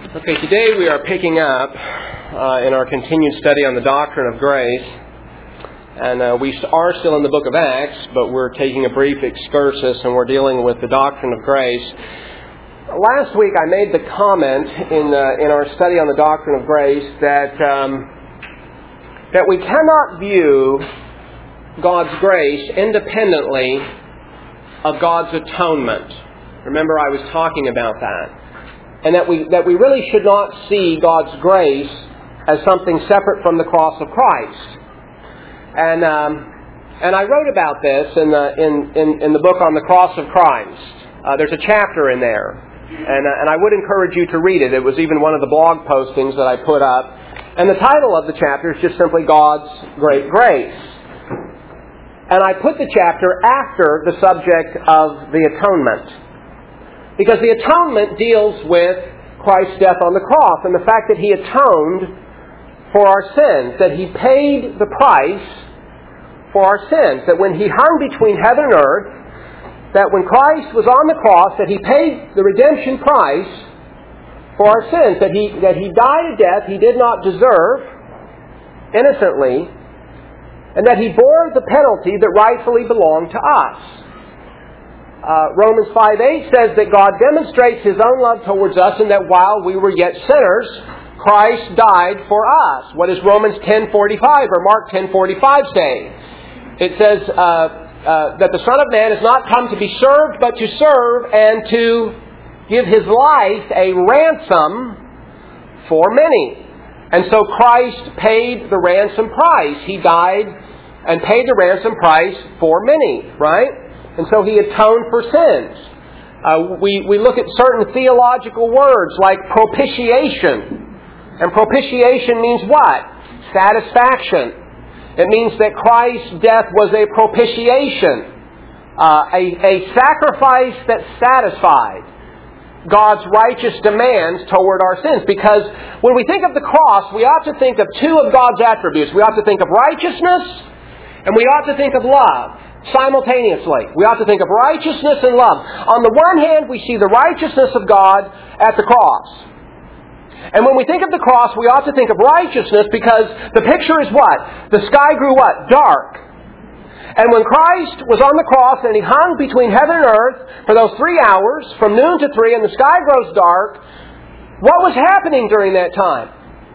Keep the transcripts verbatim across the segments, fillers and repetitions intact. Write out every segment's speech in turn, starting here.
Okay, today we are picking up uh, in our continued study on the doctrine of grace. And uh, we are still in the book of Acts, but we're taking a brief excursus and we're dealing with the doctrine of grace. Last week I made the comment in uh, in our study on the doctrine of grace that um, that we cannot view God's grace independently of God's atonement. Remember, I was talking about that. And that we that we really should not see God's grace as something separate from the cross of Christ. And um, and I wrote about this in the in, in, in the book on the cross of Christ. Uh, there's a chapter in there, and uh, and I would encourage you to read it. It was even one of the blog postings that I put up. And the title of the chapter is just simply God's Great Grace. And I put the chapter after the subject of the atonement. Because the atonement deals with Christ's death on the cross and the fact that He atoned for our sins, that He paid the price for our sins, that when He hung between heaven and earth, that when Christ was on the cross, that He paid the redemption price for our sins, that He, that He died a death He did not deserve innocently, and that He bore the penalty that rightfully belonged to us. Uh, Romans five eight says that God demonstrates His own love towards us and that while we were yet sinners, Christ died for us. What does Romans ten forty-five or Mark ten forty-five say? It says uh, uh, that the Son of Man has not come to be served, but to serve and to give His life a ransom for many. And so Christ paid the ransom price. He died and paid the ransom price for many, right? And so He atoned for sins. Uh, we, we look at certain theological words like propitiation. And propitiation means what? Satisfaction. It means that Christ's death was a propitiation. Uh, a, a sacrifice that satisfied God's righteous demands toward our sins. Because when we think of the cross, we ought to think of two of God's attributes. We ought to think of righteousness and we ought to think of love. Simultaneously. We ought to think of righteousness and love. On the one hand, we see the righteousness of God at the cross. And when we think of the cross, we ought to think of righteousness because the picture is what? The sky grew what? Dark. And when Christ was on the cross and He hung between heaven and earth for those three hours, from noon to three, and the sky grows dark, what was happening during that time?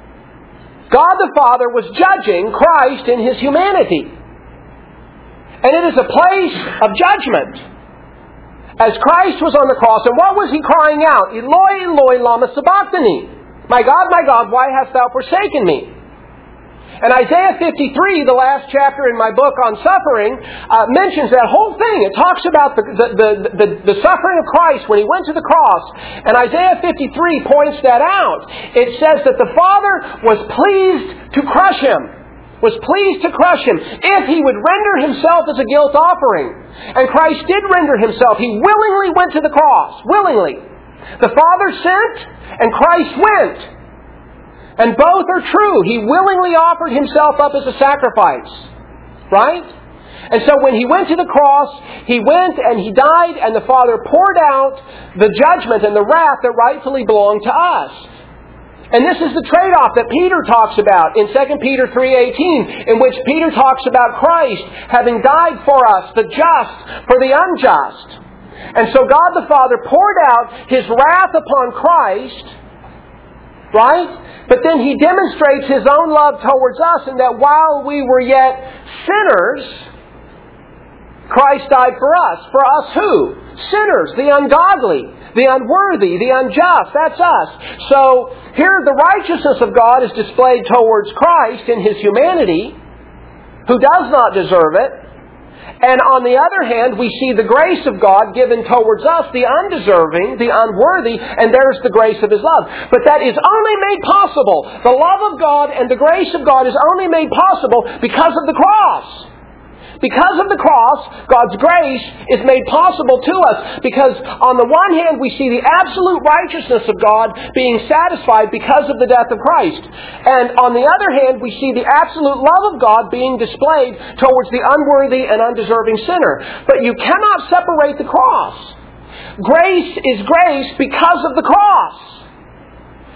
God the Father was judging Christ in His humanity. And it is a place of judgment. As Christ was on the cross, and what was He crying out? Eloi, Eloi, lama sabachthani. My God, my God, why hast Thou forsaken me? And Isaiah fifty-three, the last chapter in my book on suffering, uh, mentions that whole thing. It talks about the, the, the, the, the suffering of Christ when He went to the cross. And Isaiah fifty-three points that out. It says that the Father was pleased to crush Him. was pleased to crush Him if He would render Himself as a guilt offering. And Christ did render Himself. He willingly went to the cross. Willingly. The Father sent and Christ went. And both are true. He willingly offered Himself up as a sacrifice. Right? And so when He went to the cross, He went and He died and the Father poured out the judgment and the wrath that rightfully belonged to us. And this is the trade-off that Peter talks about in Second Peter three eighteen, in which Peter talks about Christ having died for us, the just for the unjust. And so God the Father poured out His wrath upon Christ, right? But then He demonstrates His own love towards us in that while we were yet sinners, Christ died for us. For us who? Sinners, the ungodly, the unworthy, the unjust. That's us. So here the righteousness of God is displayed towards Christ in His humanity, who does not deserve it. And on the other hand, we see the grace of God given towards us, the undeserving, the unworthy, and there's the grace of His love. But that is only made possible. The love of God and the grace of God is only made possible because of the cross. Because of the cross, God's grace is made possible to us because on the one hand we see the absolute righteousness of God being satisfied because of the death of Christ. And on the other hand we see the absolute love of God being displayed towards the unworthy and undeserving sinner. But you cannot separate the cross. Grace is grace because of the cross.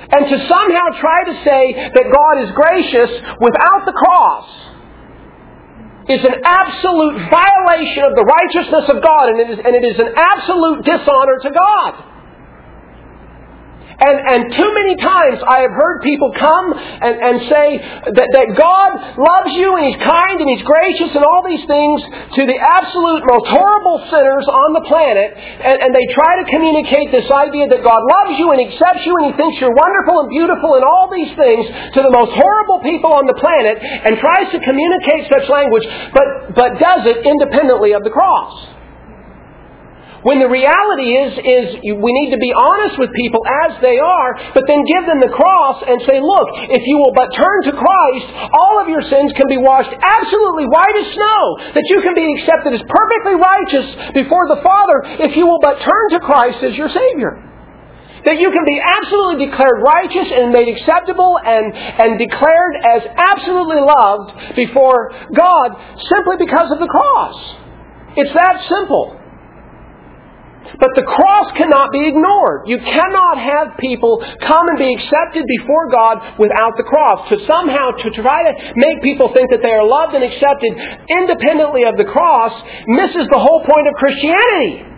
And to somehow try to say that God is gracious without the cross is an absolute violation of the righteousness of God, and it is, and it is an absolute dishonor to God. And, and too many times I have heard people come and, and say that, that God loves you and He's kind and He's gracious and all these things to the absolute most horrible sinners on the planet. And, and they try to communicate this idea that God loves you and accepts you and He thinks you're wonderful and beautiful and all these things to the most horrible people on the planet, and tries to communicate such language, but, but does it independently of the cross. When the reality is, is we need to be honest with people as they are, but then give them the cross and say, look, if you will but turn to Christ, all of your sins can be washed absolutely white as snow. That you can be accepted as perfectly righteous before the Father if you will but turn to Christ as your Savior. That you can be absolutely declared righteous and made acceptable and, and declared as absolutely loved before God simply because of the cross. It's that simple. But the cross cannot be ignored. You cannot have people come and be accepted before God without the cross. To somehow to try to make people think that they are loved and accepted independently of the cross misses the whole point of Christianity.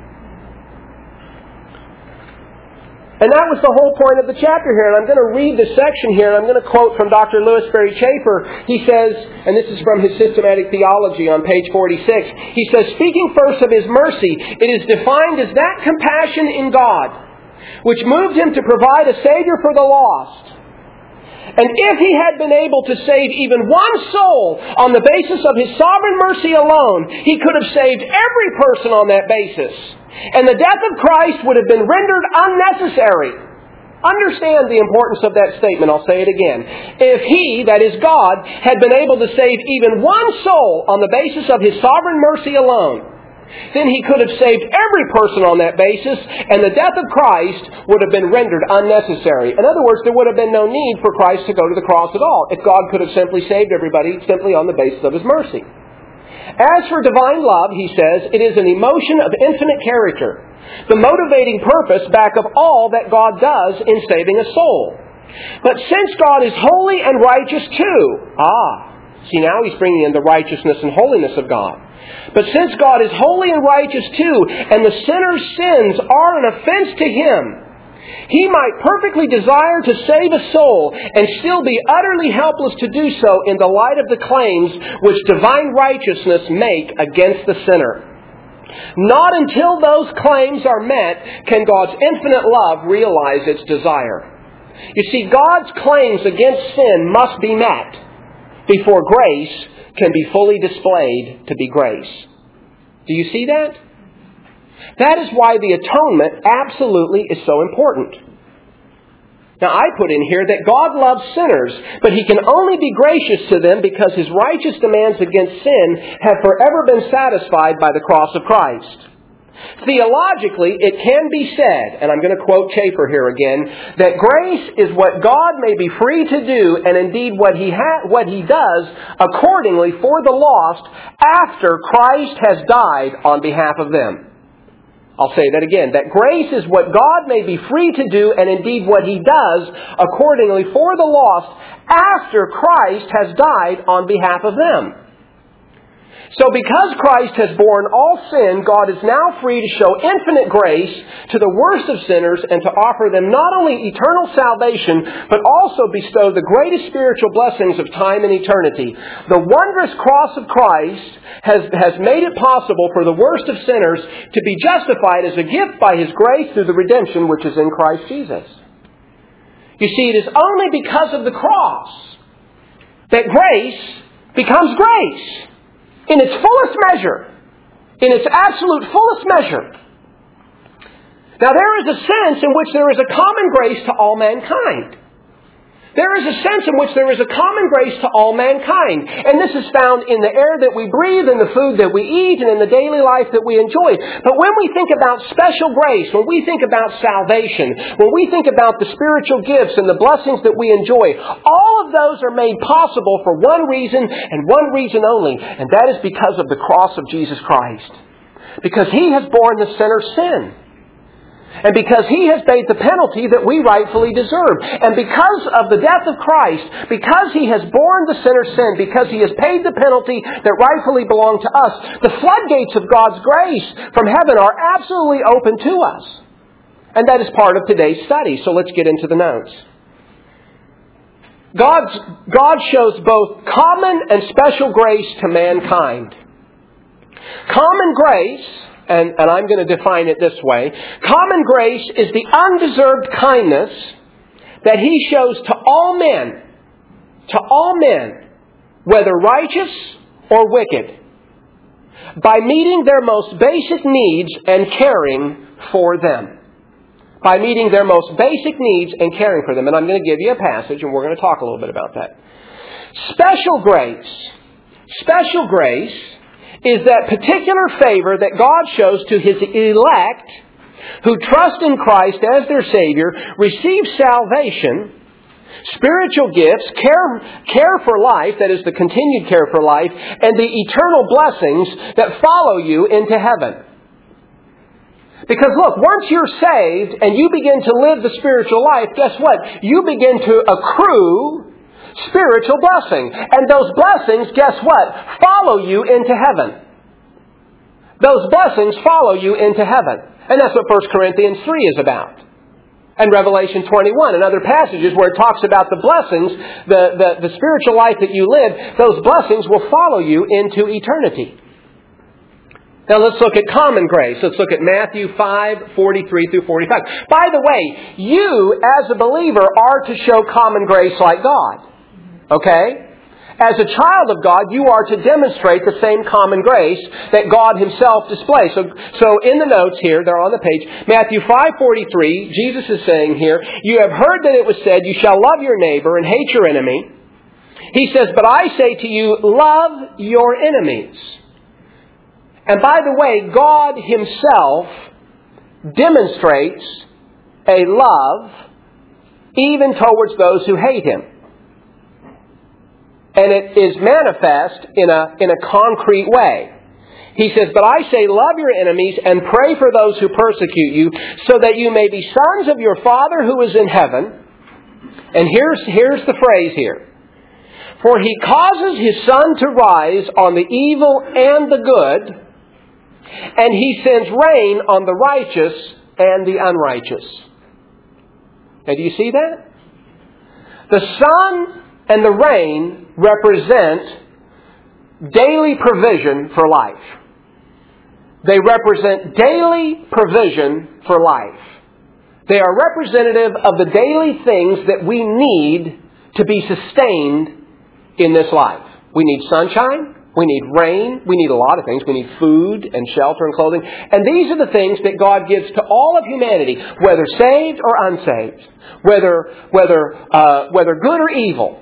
And that was the whole point of the chapter here. And I'm going to read this section here. And I'm going to quote from Doctor Louis Berry Chafer. He says, and this is from his Systematic Theology on page forty-six. He says, speaking first of His mercy, it is defined as that compassion in God which moved Him to provide a Savior for the lost. And if He had been able to save even one soul on the basis of His sovereign mercy alone, He could have saved every person on that basis. And the death of Christ would have been rendered unnecessary. Understand the importance of that statement. I'll say it again. If He, that is God, had been able to save even one soul on the basis of His sovereign mercy alone, then He could have saved every person on that basis, and the death of Christ would have been rendered unnecessary. In other words, there would have been no need for Christ to go to the cross at all, if God could have simply saved everybody simply on the basis of His mercy. As for divine love, he says, it is an emotion of infinite character, the motivating purpose back of all that God does in saving a soul. But since God is holy and righteous too, ah, see now he's bringing in the righteousness and holiness of God. But since God is holy and righteous too, and the sinner's sins are an offense to Him, He might perfectly desire to save a soul and still be utterly helpless to do so in the light of the claims which divine righteousness make against the sinner. Not until those claims are met can God's infinite love realize its desire. You see, God's claims against sin must be met before grace can be fully displayed to be grace. Do you see that? That is why the atonement absolutely is so important. Now, I put in here that God loves sinners, but He can only be gracious to them because His righteous demands against sin have forever been satisfied by the cross of Christ. Theologically, it can be said, and I'm going to quote Chafer here again, that grace is what God may be free to do, and indeed what He ha- what He does accordingly for the lost after Christ has died on behalf of them. I'll say that again, that grace is what God may be free to do, and indeed what He does accordingly for the lost after Christ has died on behalf of them. So because Christ has borne all sin, God is now free to show infinite grace to the worst of sinners and to offer them not only eternal salvation, but also bestow the greatest spiritual blessings of time and eternity. The wondrous cross of Christ has, has made it possible for the worst of sinners to be justified as a gift by His grace through the redemption which is in Christ Jesus. You see, it is only because of the cross that grace becomes grace. In its fullest measure. In its absolute fullest measure. Now there is a sense in which there is a common grace to all mankind. There is a sense in which there is a common grace to all mankind. And this is found in the air that we breathe, in the food that we eat, and in the daily life that we enjoy. But when we think about special grace, when we think about salvation, when we think about the spiritual gifts and the blessings that we enjoy, all of those are made possible for one reason and one reason only. And that is because of the cross of Jesus Christ. Because He has borne the sinner's sin. And because He has paid the penalty that we rightfully deserve. And because of the death of Christ, because He has borne the sinner's sin, because He has paid the penalty that rightfully belonged to us, the floodgates of God's grace from heaven are absolutely open to us. And that is part of today's study. So let's get into the notes. God's, God shows both common and special grace to mankind. Common grace, and, and I'm going to define it this way, common grace is the undeserved kindness that He shows to all men, to all men, whether righteous or wicked, by meeting their most basic needs and caring for them. By meeting their most basic needs and caring for them. And I'm going to give you a passage, and we're going to talk a little bit about that. Special grace. Special grace is that particular favor that God shows to His elect who trust in Christ as their Savior, receive salvation, spiritual gifts, care, care for life, that is the continued care for life, and the eternal blessings that follow you into heaven. Because look, once you're saved and you begin to live the spiritual life, guess what? You begin to accrue spiritual blessing. And those blessings, guess what? Follow you into heaven. Those blessings follow you into heaven. And that's what First Corinthians three is about. And Revelation twenty-one and other passages where it talks about the blessings, the, the, the spiritual life that you live, those blessings will follow you into eternity. Now let's look at common grace. Let's look at Matthew five, forty-three through forty-five. By the way, you as a believer are to show common grace like God. Okay? As a child of God, you are to demonstrate the same common grace that God Himself displays. So, so in the notes here, they're on the page, Matthew five forty-three, Jesus is saying here, you have heard that it was said, you shall love your neighbor and hate your enemy. He says, but I say to you, love your enemies. And by the way, God Himself demonstrates a love even towards those who hate Him. And it is manifest in a, in a concrete way. He says, but I say, love your enemies and pray for those who persecute you, so that you may be sons of your Father who is in heaven. And here's, here's the phrase here. For He causes His sun to rise on the evil and the good, and He sends rain on the righteous and the unrighteous. Now, do you see that? The sun and the rain represent daily provision for life. They represent daily provision for life. They are representative of the daily things that we need to be sustained in this life. We need sunshine. We need rain. We need a lot of things. We need food and shelter and clothing. And these are the things that God gives to all of humanity, whether saved or unsaved, whether whether uh, whether good or evil.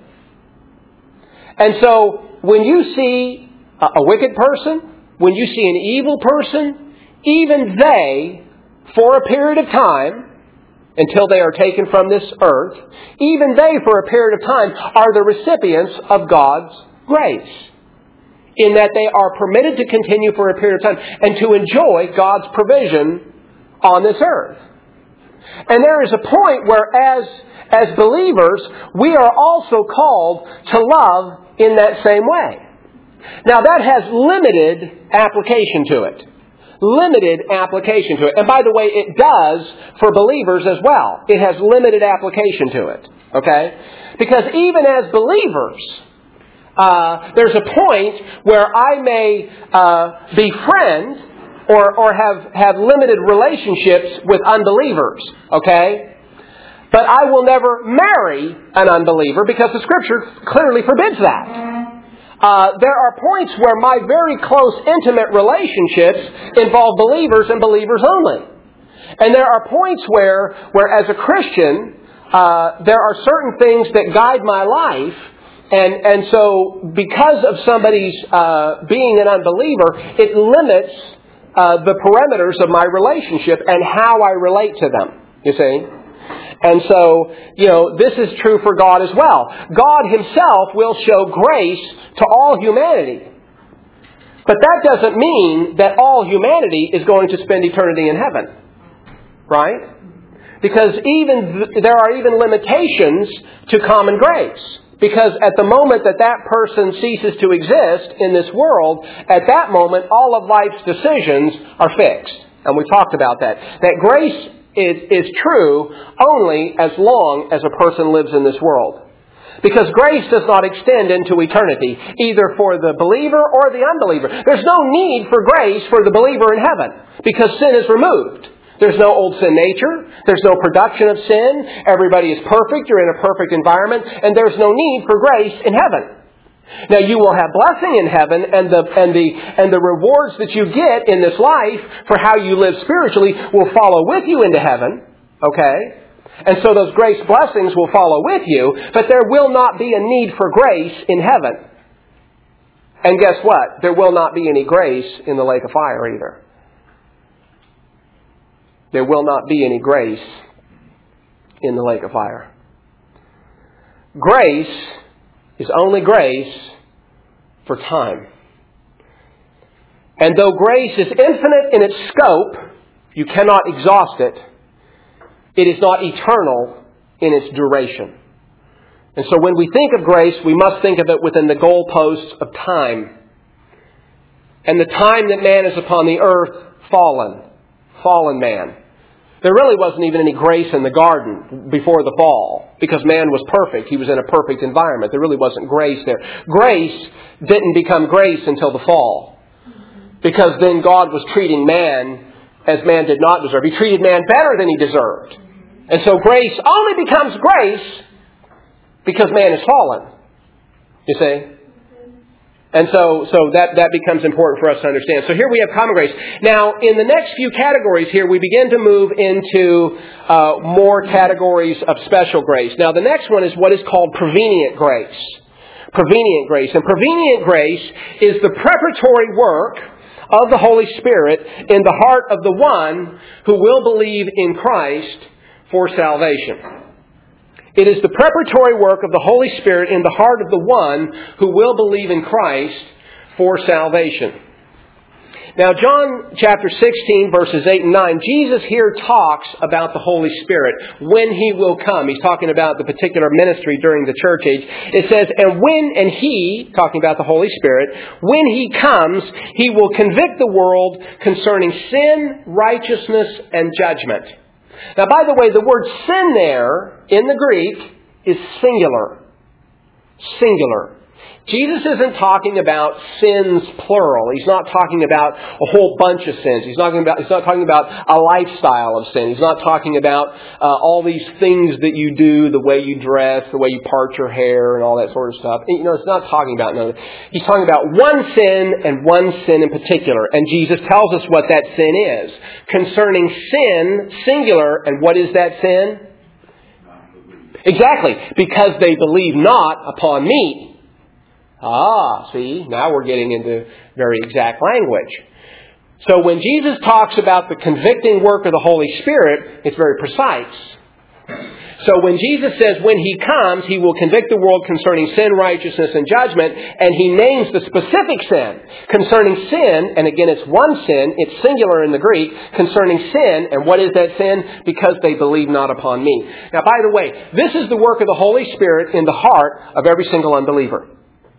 And so, when you see a, a wicked person, when you see an evil person, even they, for a period of time, until they are taken from this earth, even they, for a period of time, are the recipients of God's grace. In that they are permitted to continue for a period of time and to enjoy God's provision on this earth. And there is a point where as, as believers, we are also called to love in that same way. Now that has limited application to it. Limited application to it. And by the way, it does for believers as well. It has limited application to it. Okay? Because even as believers, Uh, there's a point where I may uh, befriend or, or have, have limited relationships with unbelievers, okay? But I will never marry an unbeliever because the Scripture clearly forbids that. Uh, there are points where my very close, intimate relationships involve believers and believers only. And there are points where, where as a Christian, uh, there are certain things that guide my life. And and so because of somebody's uh, being an unbeliever, it limits uh, the parameters of my relationship and how I relate to them, you see. And so, you know, this is true for God as well. God Himself will show grace to all humanity. But that doesn't mean that all humanity is going to spend eternity in heaven. Right? Because even th- there are even limitations to common grace. Because at the moment that that person ceases to exist in this world, at that moment all of life's decisions are fixed. And we talked about that. That grace is, is true only as long as a person lives in this world. Because grace does not extend into eternity, either for the believer or the unbeliever. There's no need for grace for the believer in heaven, because sin is removed. There's no old sin nature. There's no production of sin. Everybody is perfect. You're in a perfect environment. And there's no need for grace in heaven. Now, you will have blessing in heaven, and the and the and the rewards that you get in this life for how you live spiritually will follow with you into heaven. Okay? And so those grace blessings will follow with you, but there will not be a need for grace in heaven. And guess what? There will not be any grace in the lake of fire either. There will not be any grace in the lake of fire. Grace is only grace for time. And though grace is infinite in its scope, you cannot exhaust it. It is not eternal in its duration. And so when we think of grace, we must think of it within the goalposts of time. And the time that man is upon the earth, fallen. Fallen man. There really wasn't even any grace in the garden before the fall, because man was perfect. He was in a perfect environment. There really wasn't grace there. Grace didn't become grace until the fall, because then God was treating man as man did not deserve. He treated man better than he deserved. And so grace only becomes grace because man is fallen. You see? And so so that, that becomes important for us to understand. So here we have common grace. Now, in the next few categories here, we begin to move into uh, more categories of special grace. Now, the next one is what is called prevenient grace. Prevenient grace. And prevenient grace is the preparatory work of the Holy Spirit in the heart of the one who will believe in Christ for salvation. It is the preparatory work of the Holy Spirit in the heart of the one who will believe in Christ for salvation. Now, John chapter sixteen, verses eight and nine, Jesus here talks about the Holy Spirit, when He will come. He's talking about the particular ministry during the church age. It says, and when, and He, talking about the Holy Spirit, when He comes, He will convict the world concerning sin, righteousness, and judgment. Now, by the way, the word sin there in the Greek is singular. Singular. Jesus isn't talking about sins plural. He's not talking about a whole bunch of sins. He's not talking about, he's not talking about a lifestyle of sin. He's not talking about uh, all these things that you do, the way you dress, the way you part your hair, and all that sort of stuff. You know, it's not talking about none of that. He's talking about one sin and one sin in particular. And Jesus tells us what that sin is. Concerning sin, singular, and what is that sin? Exactly. Because they believe not upon me. Ah, see, now we're getting into very exact language. So when Jesus talks about the convicting work of the Holy Spirit, it's very precise. So when Jesus says when He comes, He will convict the world concerning sin, righteousness, and judgment, and He names the specific sin concerning sin, and again it's one sin, it's singular in the Greek, concerning sin, and what is that sin? Because they believe not upon me. Now, by the way, this is the work of the Holy Spirit in the heart of every single unbeliever.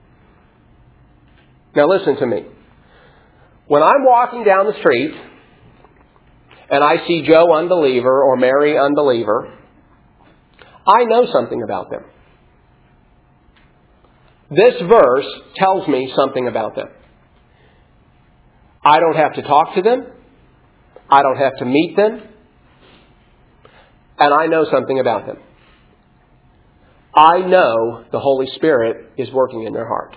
Now listen to me. When I'm walking down the street and I see Joe unbeliever or Mary unbeliever, I know something about them. This verse tells me something about them. I don't have to talk to them. I don't have to meet them. And I know something about them. I know the Holy Spirit is working in their heart.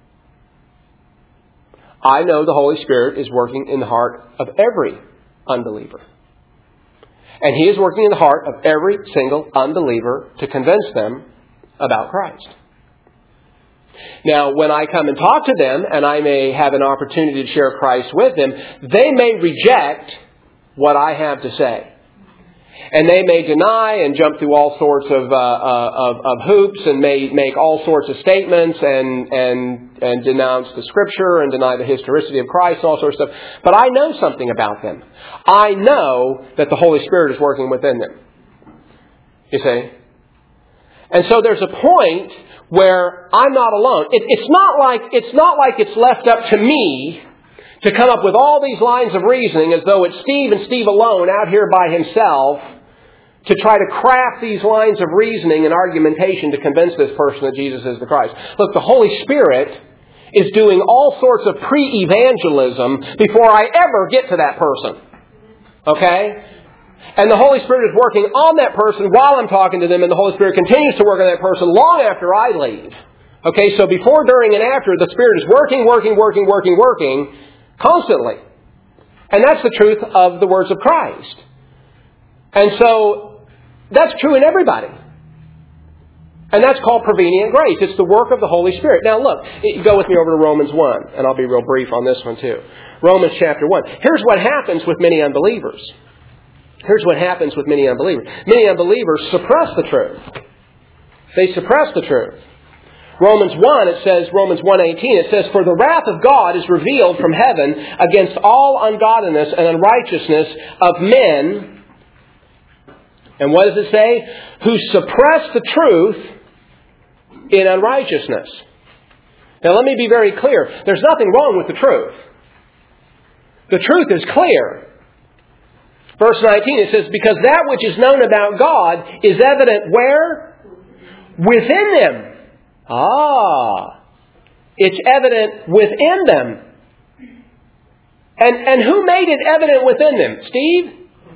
I know the Holy Spirit is working in the heart of every unbeliever. And He is working in the heart of every single unbeliever to convince them about Christ. Now, when I come and talk to them, and I may have an opportunity to share Christ with them, they may reject what I have to say. And they may deny and jump through all sorts of, uh, uh, of, of hoops and may make all sorts of statements and, and, and denounce the Scripture and deny the historicity of Christ and all sorts of stuff. But I know something about them. I know that the Holy Spirit is working within them. You see? And so there's a point where I'm not alone. It, it's not like it's not like it's left up to me to come up with all these lines of reasoning as though it's Steve and Steve alone out here by himself to try to craft these lines of reasoning and argumentation to convince this person that Jesus is the Christ. Look, the Holy Spirit is doing all sorts of pre-evangelism before I ever get to that person. Okay? And the Holy Spirit is working on that person while I'm talking to them, and the Holy Spirit continues to work on that person long after I leave. Okay, so before, during, and after, the Spirit is working, working, working, working, working, constantly. And that's the truth of the words of Christ. And so, that's true in everybody. And that's called prevenient grace. It's the work of the Holy Spirit. Now look, go with me over to Romans one, and I'll be real brief on this one too. Romans chapter one. Here's what happens with many unbelievers. Here's what happens with many unbelievers. Many unbelievers suppress the truth. They suppress the truth. Romans one, it says, Romans one eighteen, it says, "For the wrath of God is revealed from heaven against all ungodliness and unrighteousness of men." And what does it say? "Who suppress the truth in unrighteousness." Now let me be very clear. There's nothing wrong with the truth. The truth is clear. Verse nineteen, it says, "Because that which is known about God is evident where? Within them." Ah, it's evident within them. And, and who made it evident within them? Steve?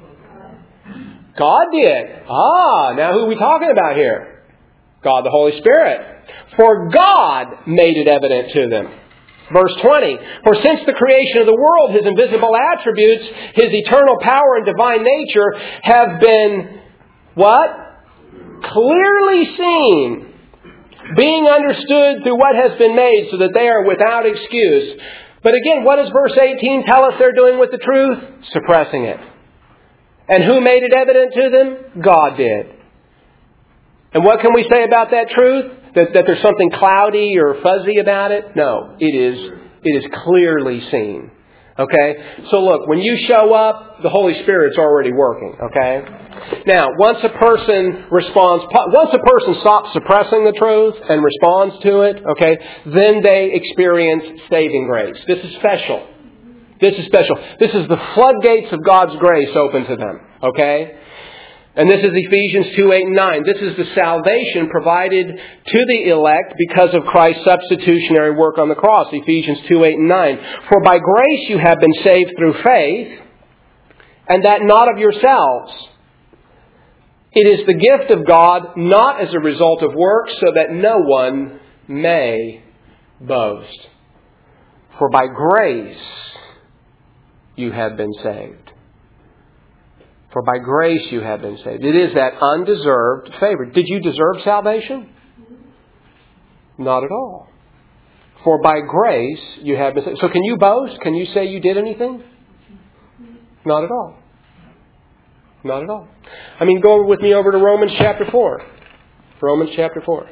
God did. Ah, now who are we talking about here? God the Holy Spirit. "For God made it evident to them." Verse twenty, "For since the creation of the world, His invisible attributes, His eternal power and divine nature have been," what? "Clearly seen, being understood through what has been made, so that they are without excuse." But again, what does verse eighteen tell us they're doing with the truth? Suppressing it. And who made it evident to them? God did. And what can we say about that truth? That, that there's something cloudy or fuzzy about it? No, it is, it is clearly seen. Okay? So look, when you show up, the Holy Spirit's already working. Okay? Now, once a person responds, once a person stops suppressing the truth and responds to it, okay, then they experience saving grace. This is special. This is special. This is the floodgates of God's grace open to them. Okay? And this is Ephesians two, eight, and nine. This is the salvation provided to the elect because of Christ's substitutionary work on the cross. Ephesians two, eight, and nine. "For by grace you have been saved through faith, and that not of yourselves. It is the gift of God, not as a result of works, so that no one may boast." For by grace you have been saved. For by grace you have been saved. It is that undeserved favor. Did you deserve salvation? Not at all. For by grace you have been saved. So can you boast? Can you say you did anything? Not at all. Not at all. I mean, go with me over to Romans chapter four. Romans chapter four.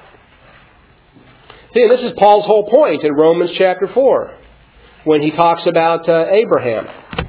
See, and this is Paul's whole point in Romans chapter four, when he talks about uh, Abraham.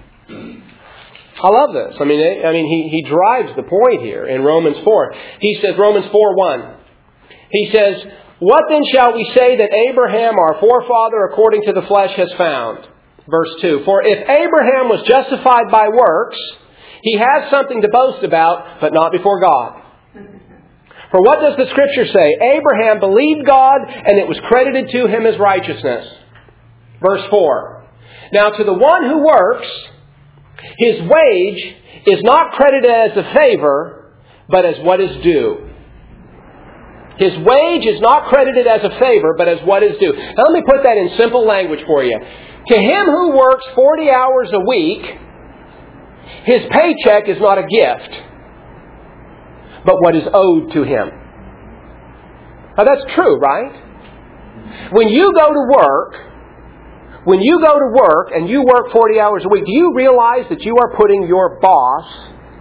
I love this. I mean, I mean, he, he drives the point here in Romans four. He says, Romans four one. He says, "What then shall we say that Abraham, our forefather, according to the flesh, has found?" Verse two. "For if Abraham was justified by works, he has something to boast about, but not before God. For what does the Scripture say? Abraham believed God, and it was credited to him as righteousness." Verse four. "Now to the one who works, his wage is not credited as a favor, but as what is due." His wage is not credited as a favor, but as what is due. Now let me put that in simple language for you. To him who works forty hours a week, his paycheck is not a gift, but what is owed to him. Now that's true, right? When you go to work, When you go to work and you work forty hours a week, do you realize that you are putting your boss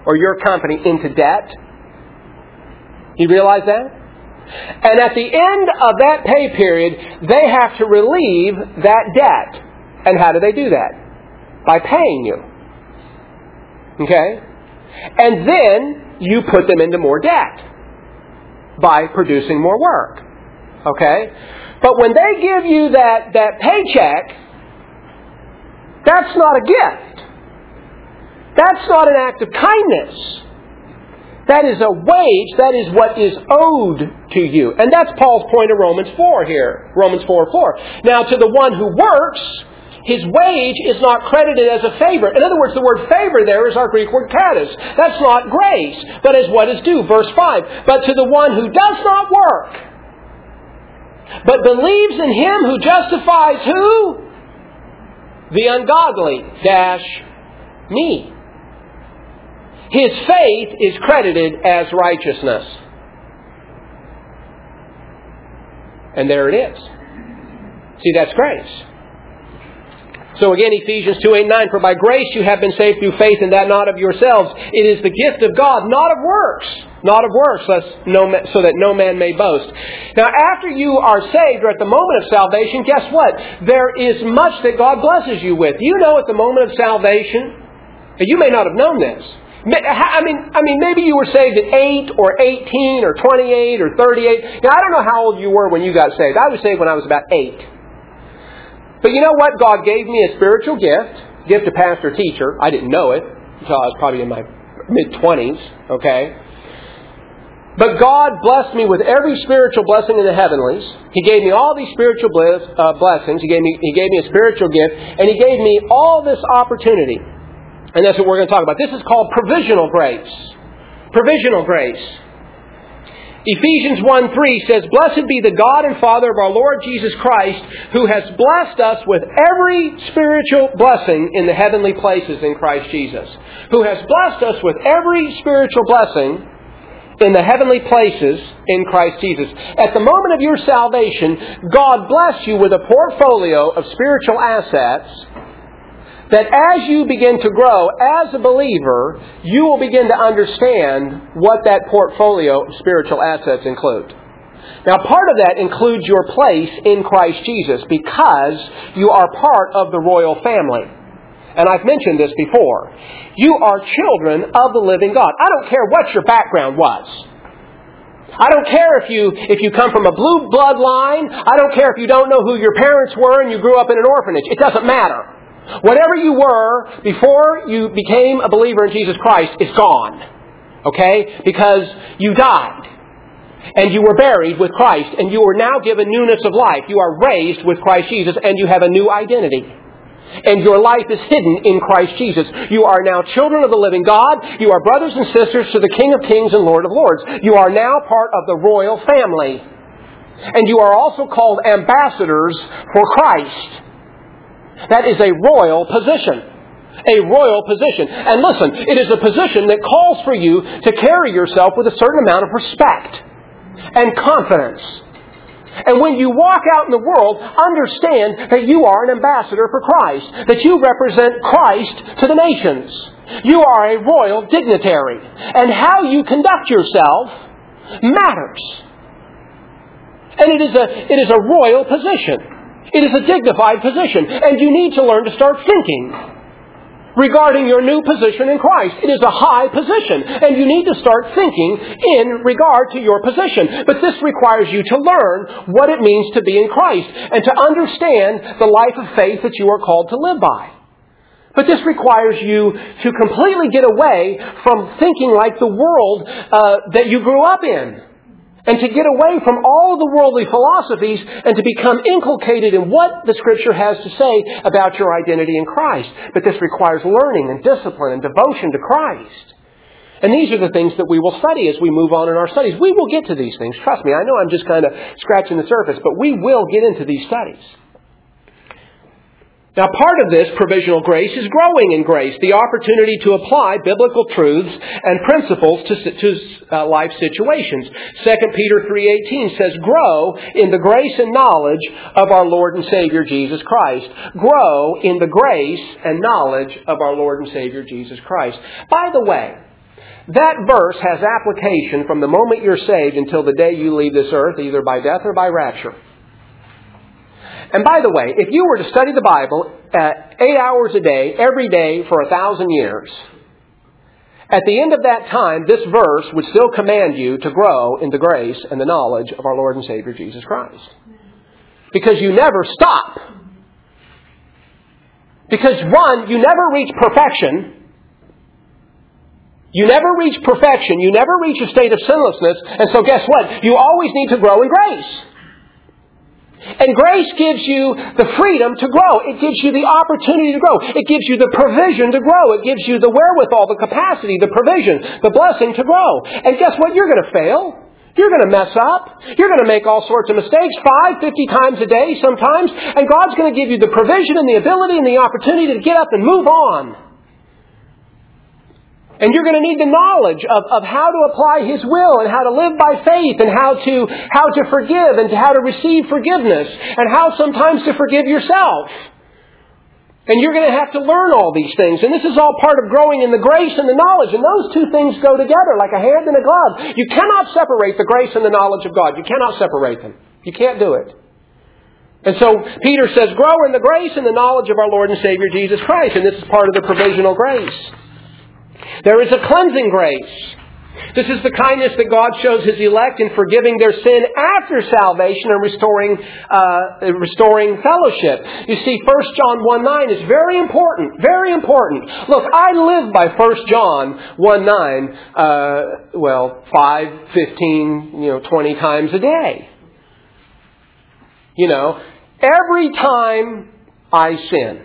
or your company into debt. You realize that? And at the end of that pay period, they have to relieve that debt. And how do they do that? By paying you. Okay? And then you put them into more debt by producing more work. Okay? But when they give you that, that paycheck, that's not a gift. That's not an act of kindness. That is a wage. That is what is owed to you. And that's Paul's point of Romans four here. Romans four four. Now, to the one who works, his wage is not credited as a favor. In other words, the word favor there is our Greek word charis. That's not grace, but as what is due. Verse five. But to the one who does not work, but believes in Him who justifies who? The ungodly, dash me. His faith is credited as righteousness. And there it is. See, that's grace. So again, Ephesians two, eight, nine, for by grace you have been saved through faith, and that not of yourselves. It is the gift of God, not of works. Not of works, lest no ma- so that no man may boast. Now, after you are saved, or at the moment of salvation, guess what? There is much that God blesses you with. You know at the moment of salvation, you may not have known this. I mean, I mean, maybe you were saved at eight or eighteen or twenty-eight or thirty-eight. Now, I don't know how old you were when you got saved. I was saved when I was about eight. But you know what? God gave me a spiritual gift, gift of pastor teacher. I didn't know it until I was probably in my mid-twenties, okay? But God blessed me with every spiritual blessing in the heavenlies. He gave me all these spiritual bliss, uh, blessings. He gave me, He gave me a spiritual gift, and He gave me all this opportunity. And that's what we're going to talk about. This is called provisional grace. Provisional grace. Ephesians one three says, Blessed be the God and Father of our Lord Jesus Christ, who has blessed us with every spiritual blessing in the heavenly places in Christ Jesus. Who has blessed us with every spiritual blessing in the heavenly places in Christ Jesus. At the moment of your salvation, God bless you with a portfolio of spiritual assets that as you begin to grow as a believer, you will begin to understand what that portfolio of spiritual assets include. Now, part of that includes your place in Christ Jesus because you are part of the royal family. And I've mentioned this before. You are children of the living God. I don't care what your background was. I don't care if you if you come from a blue bloodline. I don't care if you don't know who your parents were and you grew up in an orphanage. It doesn't matter. Whatever you were before you became a believer in Jesus Christ is gone. Okay? Because you died. And you were buried with Christ. And you are now given newness of life. You are raised with Christ Jesus. And you have a new identity. And your life is hidden in Christ Jesus. You are now children of the living God. You are brothers and sisters to the King of Kings and Lord of Lords. You are now part of the royal family. And you are also called ambassadors for Christ. That is a royal position. A royal position. And listen, it is a position that calls for you to carry yourself with a certain amount of respect and confidence. And when you walk out in the world, understand that you are an ambassador for Christ. That you represent Christ to the nations. You are a royal dignitary. And how you conduct yourself matters. And it is a, it is a royal position. It is a dignified position. And you need to learn to start thinking regarding your new position in Christ. It is a high position. And you need to start thinking in regard to your position. But this requires you to learn what it means to be in Christ. And to understand the life of faith that you are called to live by. But this requires you to completely get away from thinking like the world uh, that you grew up in. And to get away from all the worldly philosophies and to become inculcated in what the Scripture has to say about your identity in Christ. But this requires learning and discipline and devotion to Christ. And these are the things that we will study as we move on in our studies. We will get to these things. Trust me, I know I'm just kind of scratching the surface, but we will get into these studies. Now, part of this provisional grace is growing in grace, the opportunity to apply biblical truths and principles to, to uh, life situations. Second Peter three eighteen says, grow in the grace and knowledge of our Lord and Savior Jesus Christ. Grow in the grace and knowledge of our Lord and Savior Jesus Christ. By the way, that verse has application from the moment you're saved until the day you leave this earth, either by death or by rapture. And by the way, if you were to study the Bible uh, eight hours a day, every day for a thousand years, at the end of that time, this verse would still command you to grow in the grace and the knowledge of our Lord and Savior Jesus Christ. Because you never stop. Because one, you never reach perfection. You never reach perfection. You never reach a state of sinlessness. And so guess what? You always need to grow in grace. And grace gives you the freedom to grow. It gives you the opportunity to grow. It gives you the provision to grow. It gives you the wherewithal, the capacity, the provision, the blessing to grow. And guess what? You're going to fail. You're going to mess up. You're going to make all sorts of mistakes, five, fifty times a day sometimes. And God's going to give you the provision and the ability and the opportunity to get up and move on. And you're going to need the knowledge of, of how to apply His will and how to live by faith and how to, how to forgive and how to receive forgiveness and how sometimes to forgive yourself. And you're going to have to learn all these things. And this is all part of growing in the grace and the knowledge. And those two things go together like a hand and a glove. You cannot separate the grace and the knowledge of God. You cannot separate them. You can't do it. And so Peter says, grow in the grace and the knowledge of our Lord and Savior Jesus Christ. And this is part of the provisional grace. There is a cleansing grace. This is the kindness that God shows His elect in forgiving their sin after salvation and restoring uh, restoring fellowship. You see, First John one nine is very important. Very important. Look, I live by First John one nine, uh, well, five, fifteen, you know, twenty times a day. You know, every time I sin,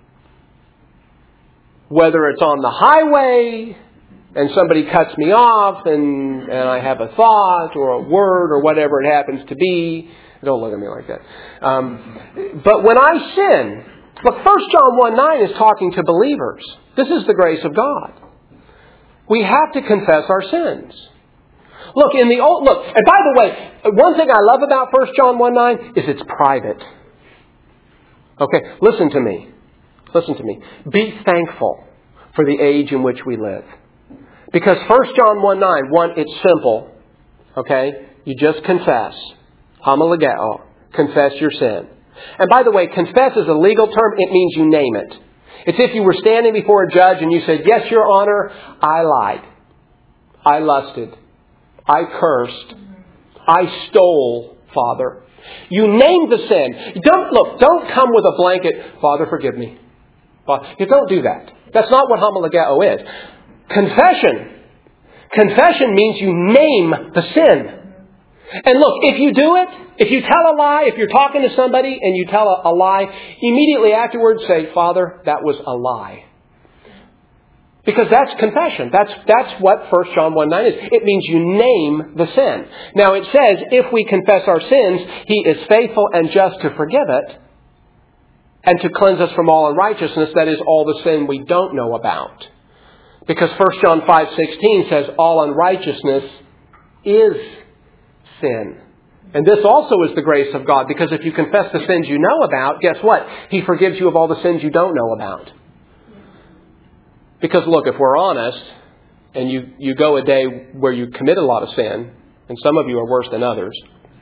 whether it's on the highway and somebody cuts me off and, and I have a thought or a word or whatever it happens to be. Don't look at me like that. Um, but when I sin, look, First John one nine is talking to believers. This is the grace of God. We have to confess our sins. Look, in the old, look, and by the way, one thing I love about First John one nine is it's private. Okay, listen to me. Listen to me. Be thankful for the age in which we live. Because First John one nine, one, it's simple. Okay? You just confess. Homologeo. Confess your sin. And by the way, confess is a legal term. It means you name it. It's if you were standing before a judge and you said, yes, Your Honor, I lied. I lusted. I cursed. I stole, Father. You name the sin. Don't, look, don't come with a blanket, Father, forgive me. You don't do that. That's not what homologeo is. Confession. Confession means you name the sin. And look, if you do it, if you tell a lie, if you're talking to somebody and you tell a, a lie, immediately afterwards say, Father, that was a lie. Because that's confession. That's, that's what First John one nine is. It means you name the sin. Now it says, if we confess our sins, He is faithful and just to forgive it and to cleanse us from all unrighteousness, that is, all the sin we don't know about. Because First John five sixteen says, all unrighteousness is sin. And this also is the grace of God, because if you confess the sins you know about, guess what? He forgives you of all the sins you don't know about. Because look, if we're honest, and you, you go a day where you commit a lot of sin, and some of you are worse than others,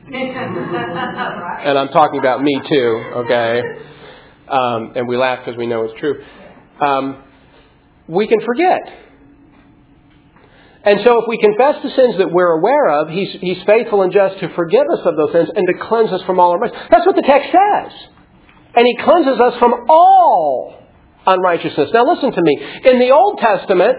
and I'm talking about me too, okay? Um, and we laugh because we know it's true. Um, we can forget. And so if we confess the sins that we're aware of, He's, he's faithful and just to forgive us of those sins and to cleanse us from all unrighteousness. That's what the text says. And He cleanses us from all unrighteousness. Now listen to me. In the Old Testament,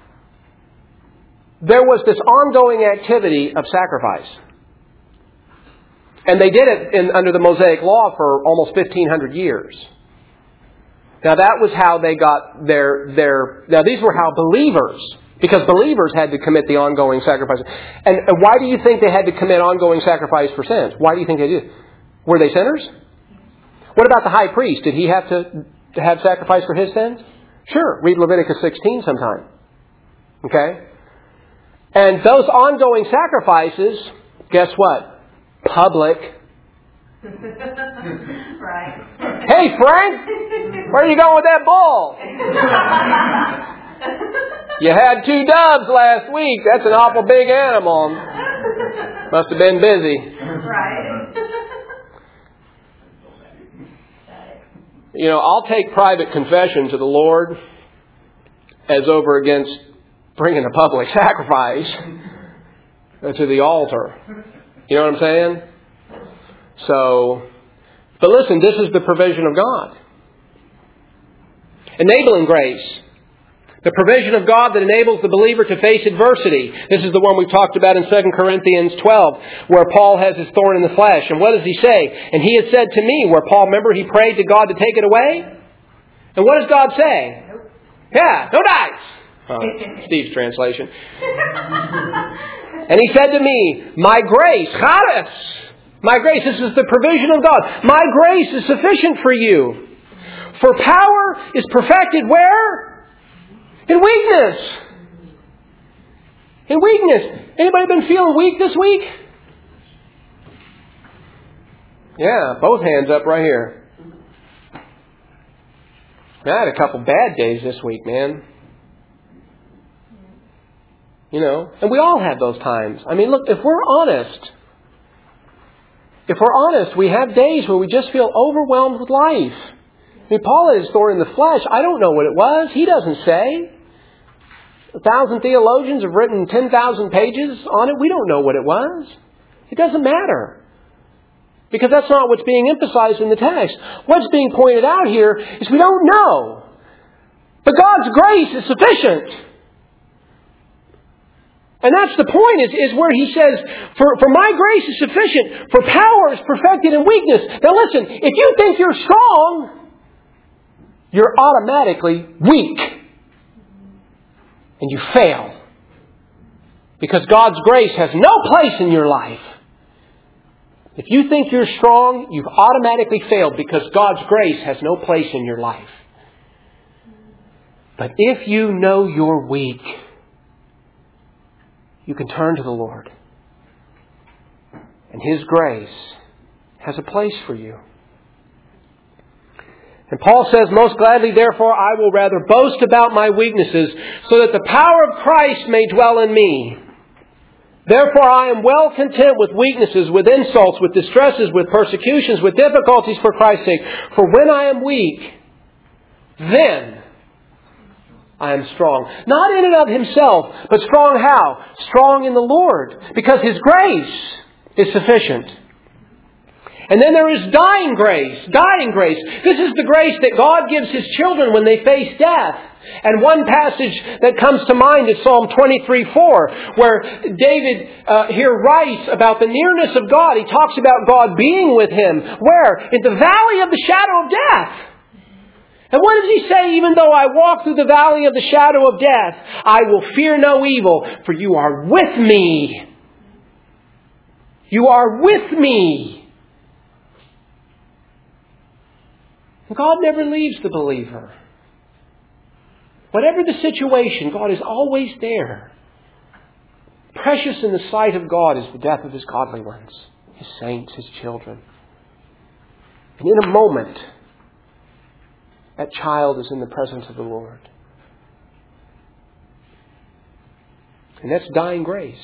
there was this ongoing activity of sacrifice. And they did it in, under the Mosaic Law for almost fifteen hundred years. Now that was how they got their, their, now these were how believers, because believers had to commit the ongoing sacrifice. And, and why do you think they had to commit ongoing sacrifice for sins? Why do you think they did? Were they sinners? What about the high priest? Did he have to, to have sacrifice for his sins? Sure. Read Leviticus sixteen sometime. Okay? And those ongoing sacrifices, guess what? Public. Right. Hey, Frank! Where are you going with that bull? You had two doves last week. That's an awful big animal. Must have been busy. Right. You know, I'll take private confession to the Lord as over against bringing a public sacrifice to the altar. You know what I'm saying? So, but listen, this is the provision of God. Enabling grace. The provision of God that enables the believer to face adversity. This is the one we've talked about in Second Corinthians twelve, where Paul has his thorn in the flesh. And what does he say? And he has said to me, where Paul, remember, he prayed to God to take it away? And what does God say? Nope. Yeah, no dice. Uh, Steve's translation. And he said to me, my grace, charis, my grace, this is the provision of God. My grace is sufficient for you. For power is perfected where? In weakness. In weakness. Anybody been feeling weak this week? Yeah, both hands up right here. I had a couple bad days this week, man. You know, and we all have those times. I mean, look, if we're honest, if we're honest, we have days where we just feel overwhelmed with life. I mean, Paul had his thorn in the flesh. I don't know what it was. He doesn't say. A thousand theologians have written ten thousand pages on it. We don't know what it was. It doesn't matter. Because that's not what's being emphasized in the text. What's being pointed out here is we don't know. But God's grace is sufficient. And that's the point, is, is where he says, for, for my grace is sufficient, for power is perfected in weakness. Now listen, if you think you're strong, you're automatically weak. And you fail. Because God's grace has no place in your life. If you think you're strong, you've automatically failed because God's grace has no place in your life. But if you know you're weak, you can turn to the Lord. And His grace has a place for you. And Paul says, most gladly, therefore, I will rather boast about my weaknesses, so that the power of Christ may dwell in me. Therefore, I am well content with weaknesses, with insults, with distresses, with persecutions, with difficulties for Christ's sake. For when I am weak, then I am strong. Not in and of himself, but strong how? Strong in the Lord. Because His grace is sufficient. And then there is dying grace. Dying grace. This is the grace that God gives His children when they face death. And one passage that comes to mind is Psalm twenty-three four, where David uh, here writes about the nearness of God. He talks about God being with him. Where? In the valley of the shadow of death. And what does he say? Even though I walk through the valley of the shadow of death, I will fear no evil, for you are with me. You are with me. God never leaves the believer. Whatever the situation, God is always there. Precious in the sight of God is the death of His godly ones, His saints, His children. And in a moment, that child is in the presence of the Lord. And that's dying grace.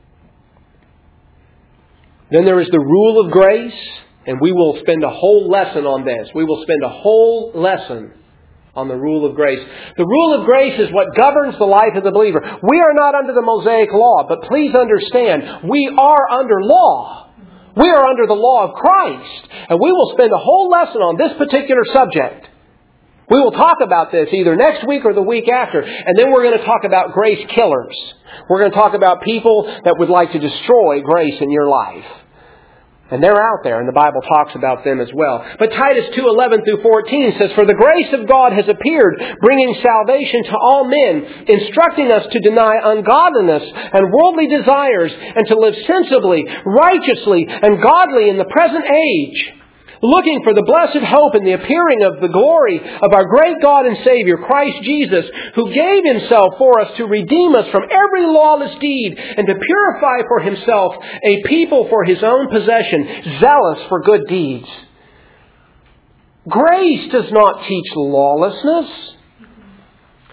Then there is the rule of grace. And we will spend a whole lesson on this. We will spend a whole lesson on the rule of grace. The rule of grace is what governs the life of the believer. We are not under the Mosaic law, but please understand, we are under law. We are under the law of Christ. And we will spend a whole lesson on this particular subject. We will talk about this either next week or the week after. And then we're going to talk about grace killers. We're going to talk about people that would like to destroy grace in your life. And they're out there, and the Bible talks about them as well. But Titus two eleven through fourteen says, for the grace of God has appeared, bringing salvation to all men, instructing us to deny ungodliness and worldly desires, and to live sensibly, righteously, and godly in the present age, looking for the blessed hope and the appearing of the glory of our great God and Savior, Christ Jesus, who gave Himself for us to redeem us from every lawless deed and to purify for Himself a people for His own possession, zealous for good deeds. Grace does not teach lawlessness.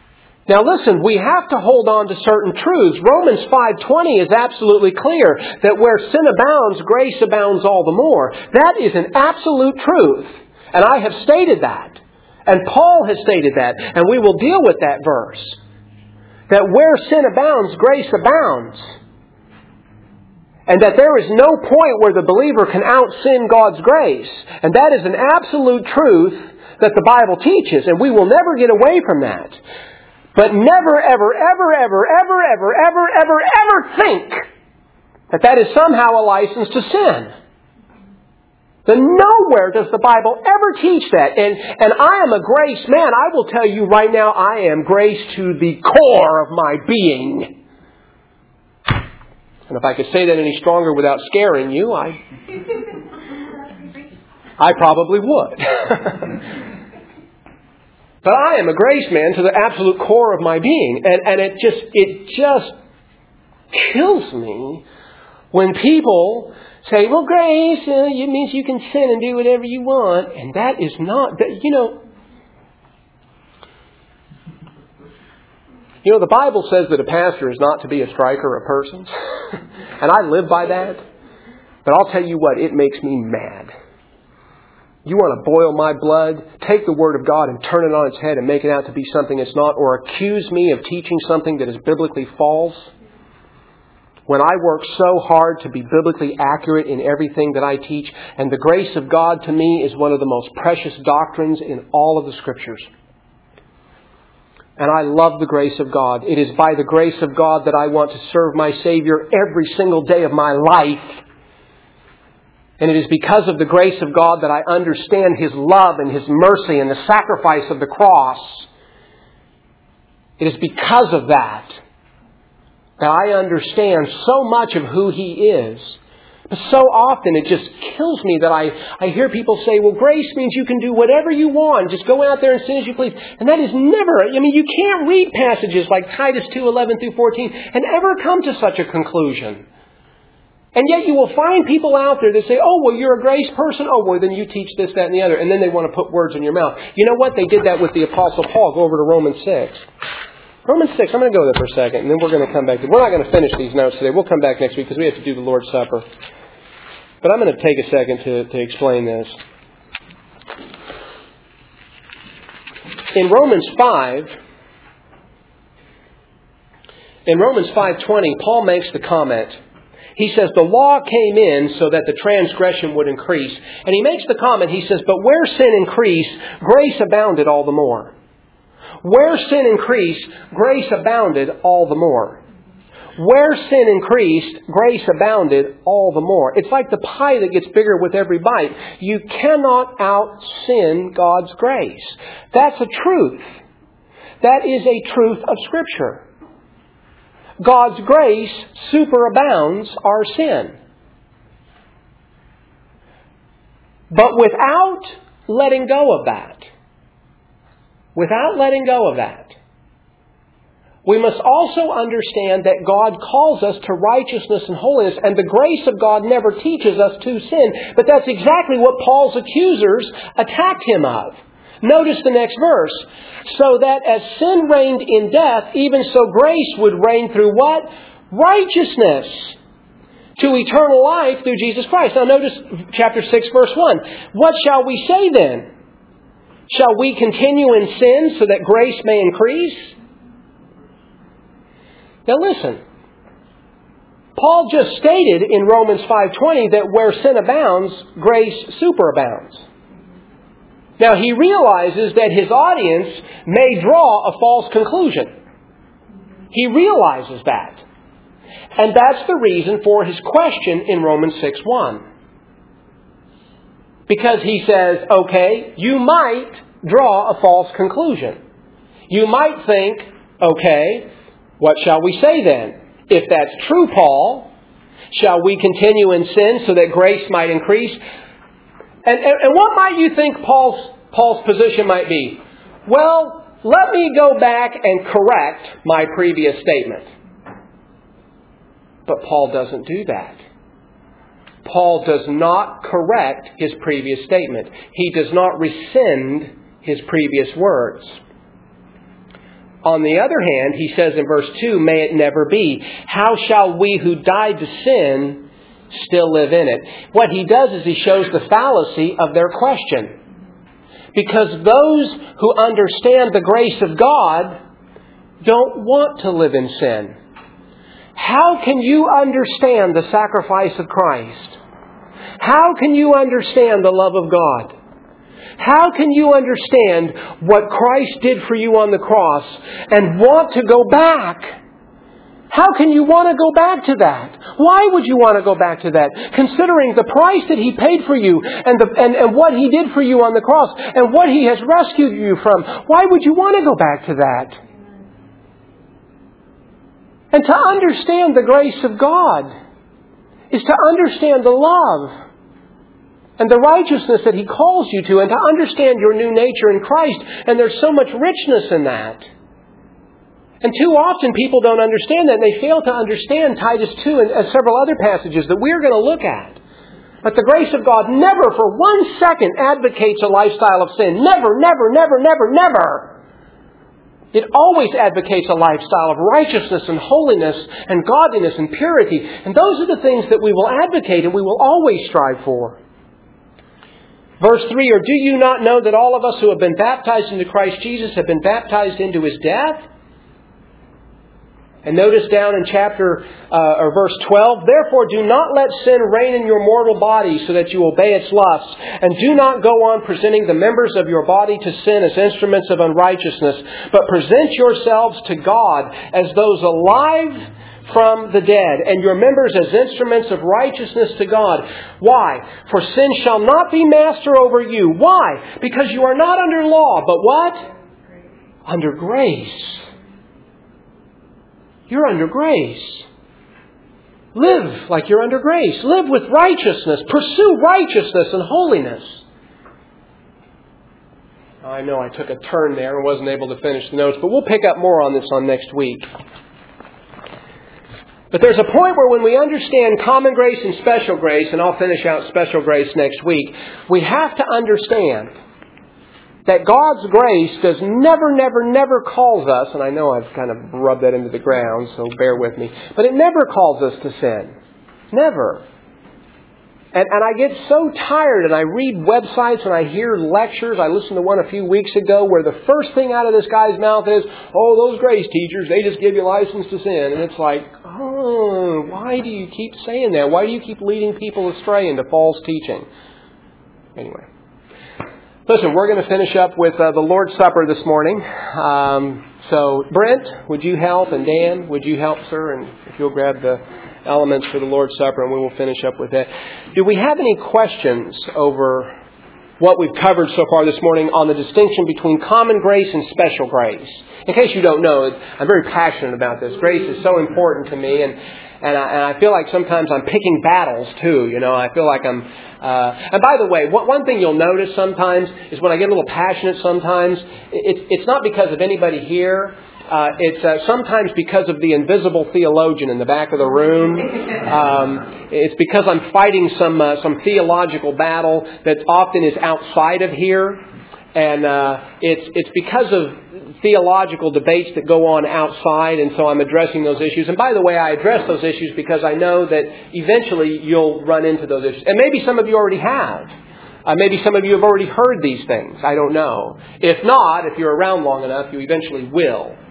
Now listen, we have to hold on to certain truths. Romans five twenty is absolutely clear that where sin abounds, grace abounds all the more. That is an absolute truth. And I have stated that. And Paul has stated that. And we will deal with that verse. That where sin abounds, grace abounds. And that there is no point where the believer can out-sin God's grace. And that is an absolute truth that the Bible teaches. And we will never get away from that. But never, ever, ever, ever, ever, ever, ever, ever, ever think that that is somehow a license to sin. Then nowhere does the Bible ever teach that. And, and I am a grace man. I will tell you right now, I am grace to the core of my being. And if I could say that any stronger without scaring you, I, I probably would. But I am a grace man to the absolute core of my being. And, and it just it just kills me when people say, well, grace, uh, it means you can sin and do whatever you want. And that is not, that, you know, you know, the Bible says that a pastor is not to be a striker of persons. And I live by that. But I'll tell you what, it makes me mad. You want to boil my blood? Take the Word of God and turn it on its head and make it out to be something it's not, or accuse me of teaching something that is biblically false. When I work so hard to be biblically accurate in everything that I teach, and the grace of God to me is one of the most precious doctrines in all of the Scriptures. And I love the grace of God. It is by the grace of God that I want to serve my Savior every single day of my life. And it is because of the grace of God that I understand His love and His mercy and the sacrifice of the cross. It is because of that that I understand so much of who He is. But so often it just kills me that I, I hear people say, well, grace means you can do whatever you want. Just go out there and sin as you please. And that is never, I mean, you can't read passages like Titus two eleven through fourteen and ever come to such a conclusion. And yet you will find people out there that say, oh, well, you're a grace person. Oh, well, then you teach this, that, and the other. And then they want to put words in your mouth. You know what? They did that with the Apostle Paul. Go over to Romans six. Romans six, I'm going to go there for a second, and then we're going to come back to We're not going to finish these notes today. We'll come back next week because we have to do the Lord's Supper. But I'm going to take a second to, to explain this. In Romans five, in Romans five twenty, Paul makes the comment. He says, the law came in so that the transgression would increase. And he makes the comment, he says, but where sin increased, grace abounded all the more. Where sin increased, grace abounded all the more. Where sin increased, grace abounded all the more. It's like the pie that gets bigger with every bite. You cannot out-sin God's grace. That's a truth. That is a truth of Scripture. God's grace superabounds our sin. But without letting go of that, without letting go of that, we must also understand that God calls us to righteousness and holiness, and the grace of God never teaches us to sin. But that's exactly what Paul's accusers attacked him of. Notice the next verse. So that as sin reigned in death, even so grace would reign through what? Righteousness. To eternal life through Jesus Christ. Now notice chapter six, verse one. What shall we say then? Shall we continue in sin so that grace may increase? Now listen. Paul just stated in Romans five twenty that where sin abounds, grace superabounds. Now he realizes that his audience may draw a false conclusion. He realizes that. And that's the reason for his question in Romans six one. Because he says, okay, you might draw a false conclusion. You might think, okay, what shall we say then? If that's true, Paul, shall we continue in sin so that grace might increase? And, and, and what might you think Paul's, Paul's position might be? Well, let me go back and correct my previous statement. But Paul doesn't do that. Paul does not correct his previous statement. He does not rescind his previous words. on the other hand, he says in verse two, may it never be. How shall we who died to sin still live in it? What he does is he shows the fallacy of their question. Because those who understand the grace of God don't want to live in sin. How can you understand the sacrifice of Christ? How can you understand the love of God? How can you understand what Christ did for you on the cross and want to go back? How can you want to go back to that? Why would you want to go back to that? Considering the price that He paid for you and, the, and, and what He did for you on the cross and what He has rescued you from, why would you want to go back to that? And to understand the grace of God is to understand the love and the righteousness that He calls you to, and to understand your new nature in Christ. And there's so much richness in that. And too often people don't understand that, and they fail to understand Titus two and several other passages that we're going to look at. But the grace of God never for one second advocates a lifestyle of sin. Never, never, never, never, never. It always advocates a lifestyle of righteousness and holiness and godliness and purity. And those are the things that we will advocate and we will always strive for. Verse three, or do you not know that all of us who have been baptized into Christ Jesus have been baptized into His death? And notice down in chapter uh, or verse twelve, therefore do not let sin reign in your mortal body so that you obey its lusts. And do not go on presenting the members of your body to sin as instruments of unrighteousness, but present yourselves to God as those alive from the dead, and your members as instruments of righteousness to God. Why? For sin shall not be master over you. Why? Because you are not under law, but what? Under grace. You're under grace. Live like you're under grace. Live with righteousness. Pursue righteousness and holiness. I know I took a turn there and wasn't able to finish the notes, but we'll pick up more on this on next week. But there's a point where when we understand common grace and special grace, and I'll finish out special grace next week, we have to understand that God's grace does never, never, never calls us, and I know I've kind of rubbed that into the ground, so bear with me, but it never calls us to sin. Never. And, and I get so tired, and I read websites and I hear lectures. I listened to one a few weeks ago where the first thing out of this guy's mouth is, oh, those grace teachers, they just give you license to sin. And it's like, oh, why do you keep saying that? Why do you keep leading people astray into false teaching? Anyway. Listen, we're going to finish up with uh, the Lord's Supper this morning. Um, so, Brent, would you help? And Dan, would you help, sir? And if you'll grab the elements for the Lord's Supper, and we will finish up with that. Do we have any questions over what we've covered so far this morning on the distinction between common grace and special grace? In case you don't know, I'm very passionate about this. Grace is so important to me, and and I, and I feel like sometimes I'm picking battles too. You know, I feel like I'm. Uh, and by the way, one, one thing you'll notice sometimes is when I get a little passionate. Sometimes it's it's not because of anybody here. Uh, it's uh, sometimes because of the invisible theologian in the back of the room. Um, it's because I'm fighting some uh, some theological battle that often is outside of here, and uh, it's it's because of theological debates that go on outside, and so I'm addressing those issues. And by the way, I address those issues because I know that eventually you'll run into those issues, and maybe some of you already have. Uh, maybe some of you have already heard these things. I don't know. If not, if you're around long enough, you eventually will.